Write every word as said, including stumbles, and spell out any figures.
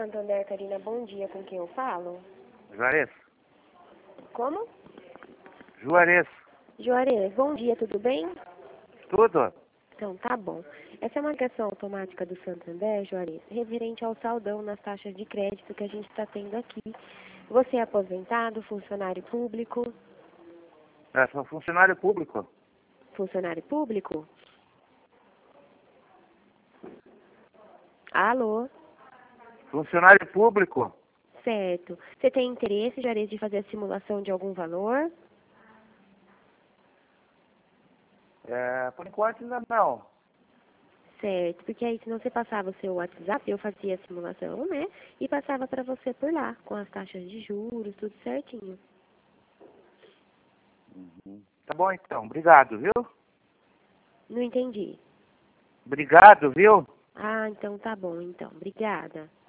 Santander, Karina, bom dia. Com quem eu falo? Juarez. Como? Juarez. Juarez, bom dia, tudo bem? Tudo? Então, tá bom. Essa é uma ligação automática do Santander, Juarez, referente ao saldão nas taxas de crédito que a gente está tendo aqui. Você é aposentado, funcionário público? É, sou funcionário público. Funcionário público? Alô? Funcionário público? Certo. Você tem interesse, Juarez, de fazer a simulação de algum valor? É, por enquanto ainda não. Certo, porque aí se você passava o seu WhatsApp, eu fazia a simulação, né? E passava para você por lá, com as taxas de juros, tudo certinho. Uhum. Tá bom então, obrigado, viu? Não entendi. Obrigado, viu? Ah, então tá bom, então. Obrigada.